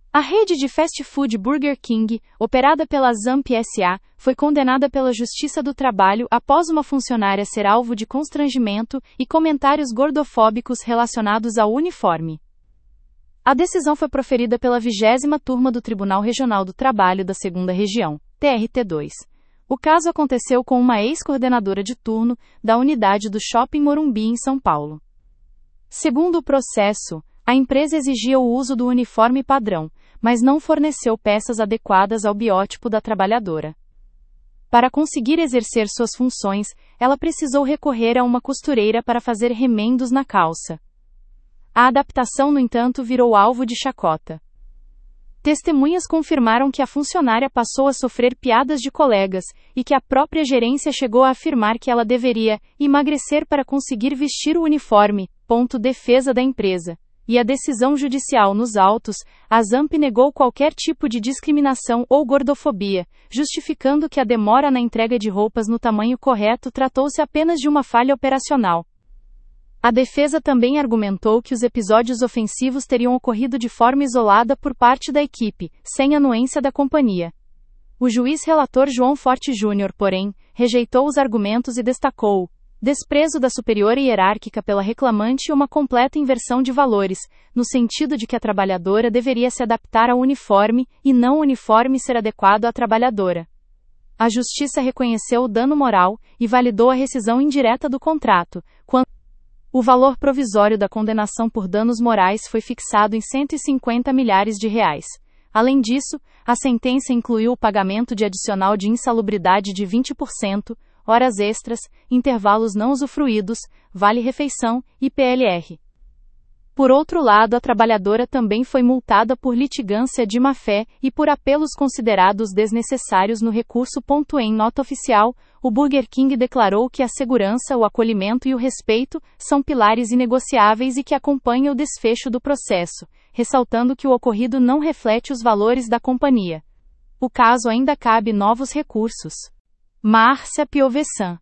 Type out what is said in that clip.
A rede de fast food Burger King, operada pela Zamp S.A., foi condenada pela Justiça do Trabalho após uma funcionária ser alvo de constrangimento e comentários gordofóbicos relacionados ao uniforme. A decisão foi proferida pela 20ª Turma do Tribunal Regional do Trabalho da 2ª Região, TRT2. O caso aconteceu com uma ex-coordenadora de turno da unidade do Shopping Morumbi em São Paulo. Segundo o processo, a empresa exigia o uso do uniforme padrão, mas não forneceu peças adequadas ao biótipo da trabalhadora. Para conseguir exercer suas funções, ela precisou recorrer a uma costureira para fazer remendos na calça. A adaptação, no entanto, virou alvo de chacota. Testemunhas confirmaram que a funcionária passou a sofrer piadas de colegas e que a própria gerência chegou a afirmar que ela deveria emagrecer para conseguir vestir o uniforme. Defesa da empresa. E a decisão judicial nos autos, a Zamp negou qualquer tipo de discriminação ou gordofobia, justificando que a demora na entrega de roupas no tamanho correto tratou-se apenas de uma falha operacional. A defesa também argumentou que os episódios ofensivos teriam ocorrido de forma isolada por parte da equipe, sem anuência da companhia. O juiz relator João Forte Júnior, porém, rejeitou os argumentos e destacou desprezo da superior hierárquica pela reclamante e uma completa inversão de valores, no sentido de que a trabalhadora deveria se adaptar ao uniforme e não o uniforme ser adequado à trabalhadora. A Justiça reconheceu o dano moral e validou a rescisão indireta do contrato, quando o valor provisório da condenação por danos morais foi fixado em R$ 150 milhares. Além disso, a sentença incluiu o pagamento de adicional de insalubridade de 20%, horas extras, intervalos não usufruídos, vale-refeição e PLR. Por outro lado, a trabalhadora também foi multada por litigância de má-fé e por apelos considerados desnecessários no recurso. Em nota oficial, o Burger King declarou que a segurança, o acolhimento e o respeito são pilares inegociáveis e que acompanham o desfecho do processo, ressaltando que o ocorrido não reflete os valores da companhia. O caso ainda cabe novos recursos. Márcia Piovesan